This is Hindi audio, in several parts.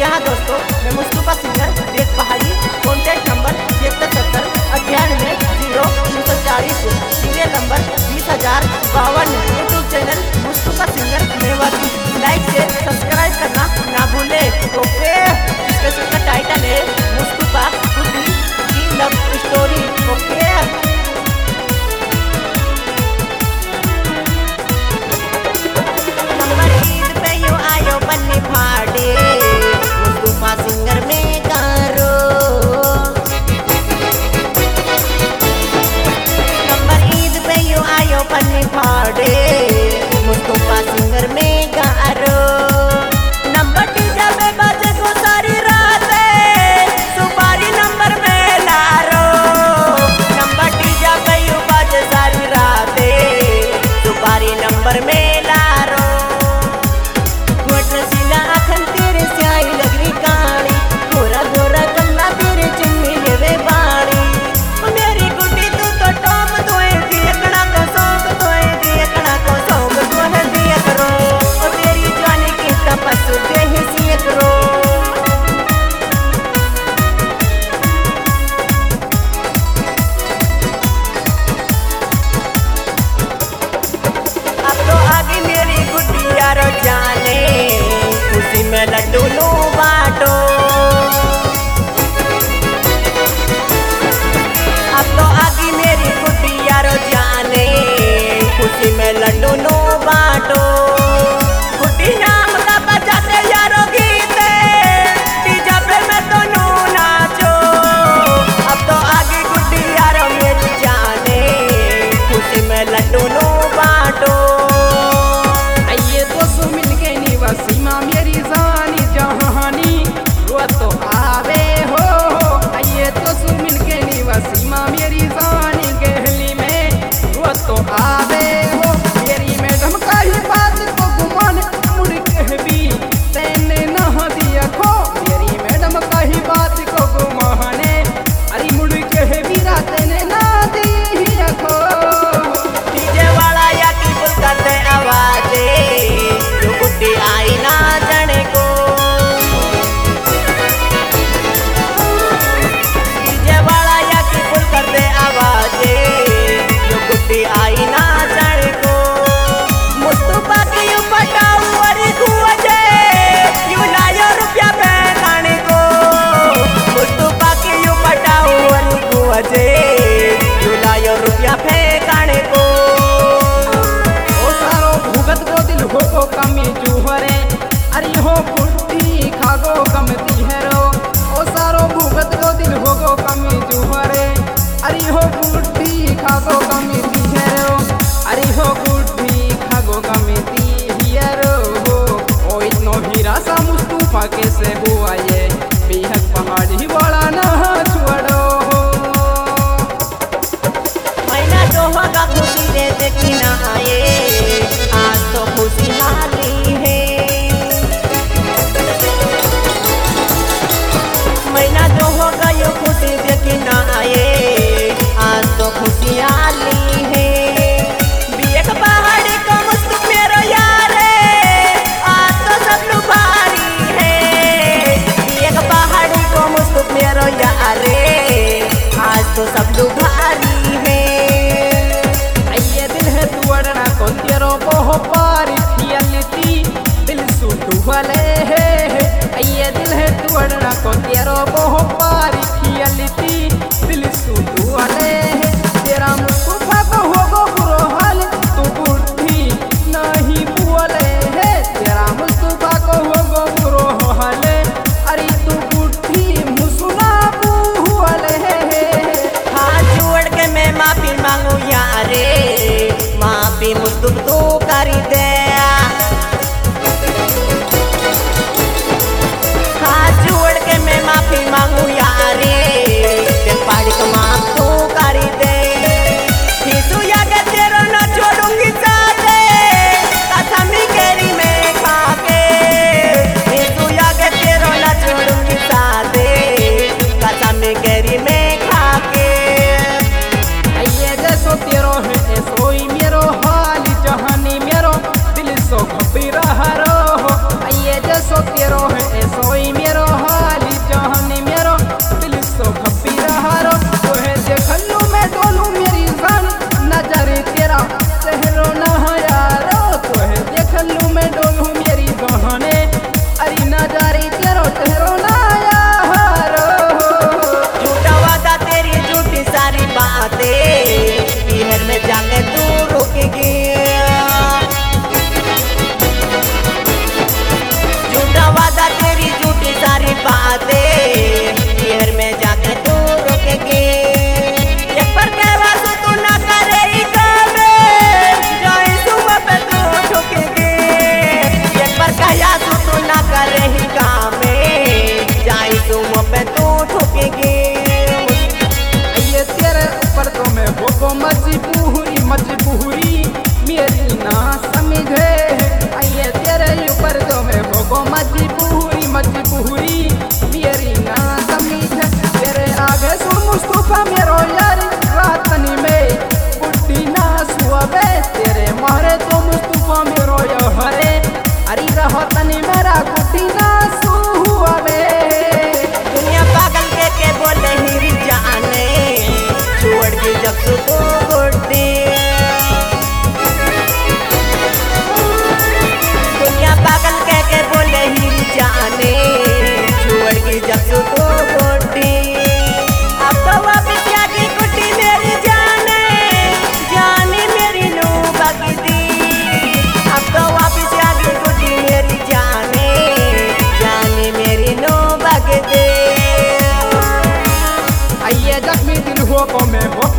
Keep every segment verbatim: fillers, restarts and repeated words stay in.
यहाँ दोस्तों मैं मुस्तफा सिंगर देख पहाड़ी कॉन्टैक्ट नंबर छिहत्तर सत्तर अठानवे जीरो तीन सौ चालीस सीरियल नंबर बीस हजार बावन YouTube channel Mustafa singer Mewati. Like से सब्सक्राइब करना ना भूले। ओके, इस कैसेट का टाइटल है मुस्तफा गुड्डी की love story. Okay, Mustafa singer में गारो नंबर ईद पे यू आयो पन्नी फाड़े मुस्तफा सिंगर में गारो नंबर डीजे में बाजे को सारी रात सुपारी नंबर में लारो नंबर डीजे पे यू बाजे सारी रात सुपारी नंबर में लारो आखन तेरे स्याही लगरी काली गोरा गोरा कल्ला तेरे चुन्नी लेवे बाड़ी मेरी गुड्डी तू तो टॉम तोए देखना को सौंग तोए देखना को सौंग तोए दिया करो और तेरी जानी की तपस्सु देह सिया करो। अब तो आगे मेरी गुड्डी यारो जाने खुशी में लड्डू लो बाटो अब तो आगे मेरी गुड्डी यारो जाने खुशी में लड्डू लो बाटो गुड्डी नाम का बजाते यारो गीत डीजे पे मैं तो नो नाचो अब तो आगे गुड्डी यारो मेरी जाने खुशी में लड्डू लो बाटो। आइए दोस्तों मिलके निवासीमा मेरी जानी जहानी वो तो आवे हो आइए दोस्तों मिलके निवासीमा मेरी जानी गहली में वो तो आवे हो मेरी मैडम का ही बात को गुमान मुड़ के भी तेने न दिया खो मेरी मैडम का ही बात को गुमाने अरे मुड़ के भी रात ने ना दिया खो डीजे वाला या की बोल करते आवाजे जो गुड्डी आई ना जाने को डीजे वाला या की बोल करते आवाजे जो गुड्डी आई ना जाने को मुस्तफा की यू पटाऊ अरे गुआजे यू लायो रुपया पैकाने को मुस्तफा की यू पटाऊ अरे गुआजे यू लायो रुपया फेंकाने को ओ सारो भुगत को दिल हो को कमी जुहरे अरे हो गुड्डी खागो कमती है रो ओ सारो भुगत को दिल हो को कमी जुहरे अरे हो गुड्डी खागो कमती है रो अरे हो गुड्डी खागो कमती है रो ओ इतनो हीरा सा मुस्तफा कैसे हुआ ये बेहद पहाड़ी वाला ना छोड़ो मैना जो होगा खुशी दे देखी ना आए आज तो खुशी हाली है मैना जो होगा यो खुशी देखी ना आए आज तो खुशी हाली है बीएक पहाड़ी को मुस्तफा मेरो यार आज तो सब लोग भारी है बीएक पहाड़ी को मुस्तफा मेरो यार आज तो सब लोग भारी है। आइए दिल है तुअड़ना को तेरो बहु पारी थियलती दिल सुटू वाले है आइए दिल है तुअड़ना को तेरो बहु पारी थियलती दिल सुटू वाले है तेरा मुस्तफा को होगो बुरो हाल तू बुढ़ी नहीं बोले है तेरा मुस्तफा को होगो बुरो हाल अरे तू बुढ़ी मुसुना बुहले है हाथ जोड़ के मैं माफी मांगू यारे माफी मुस्तफा तो कर दे हाथ जोड़ के मैं माफी मांगू यार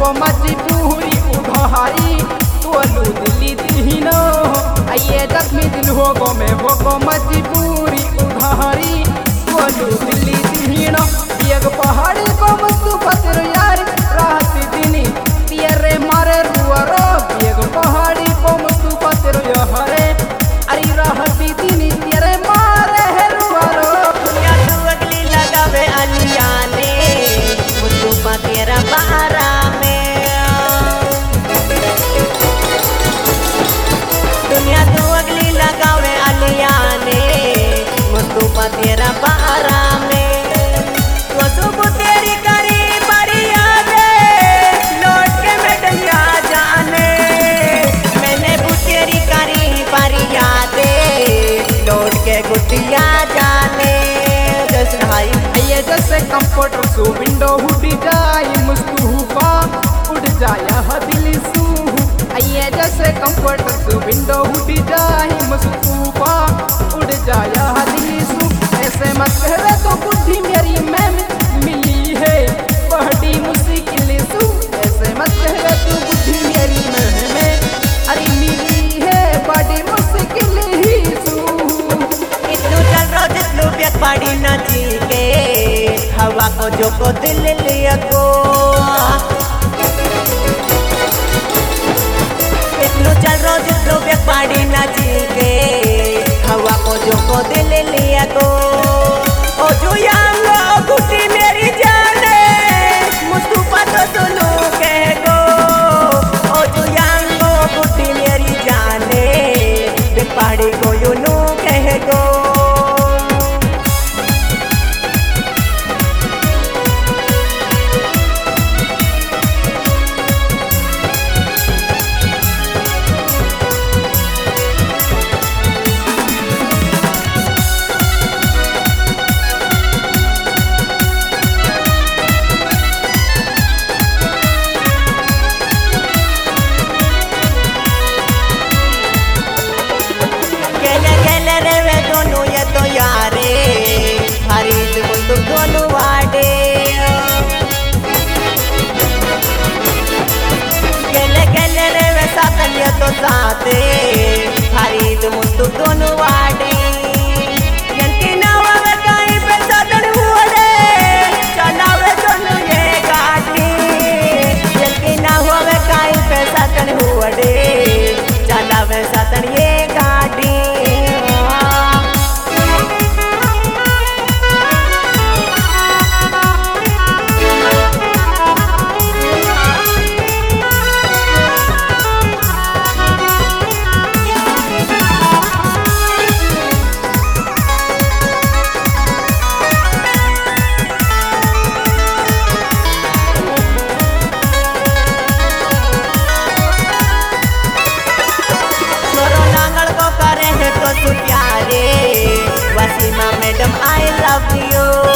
को मजबूरी उधारी तोलू दिल्ली दीनो आइए जख्मी दिल हो गो में वो को मजबूरी उधारी तोलू दिल्ली दीनो एक पहाड़ी को मस्तु पत्र यार रात दिनी तेरे मारे रुआरो एक पहाड़ी को मस्तु पत्र यारे अरे रात दिनी तेरे मारे है रुआरो दुनिया तू अगली लगावे अलिया ने मुझको पा तेरा बारा में दुनिया तू अगली लगावे अलिया ने मुझको पा तेरा बारा में तो तेरी करी बढ़िया दे लौट के मेडलिया जाने मैंने तेरी करी बढ़िया दे लौट के गुटिया जाने जैसे भाई आइए जैसे कंफर्टर सु विंडो हुडी जाए मुस्तूफा उड़ जाया दिल सू आइए जैसे कंफर्टर सु विंडो हुडी जाए मुस्तूफा उड़ जाया दिल सू ऐसे मत कहवे तो बुद्धि मेरी मैं मिली है बड़ी मुश्किल सू ऐसे मत कहवे तो बुद्धि मेरी मैं में अरे मिली है बड़ी मुश्किल ही सू इतनो चल रहा जितनो व्यक पड़ी न जी के हवा को जो को दिल लिया को इतनो चल रहा जितनो व्यक पड़ी न जी के हवा को जो को दिल लिया को ओ जो यांगो गुटी मेरी जाने मुस्तफा तो सुनो कह गो ओ जो यांगो गुटी मेरी जाने व्यक पड़ी को यू नो कह गो तो साथे फरीद मुस्तु दोनों वाडे यंकी नावा में कहीं पे साधन हुए चलावे दोनों ये गाड़ी यंकी नावा में कहीं पे साधन हुए चलावे साधन ये गाड़ी प्यारे Wasima madam I love you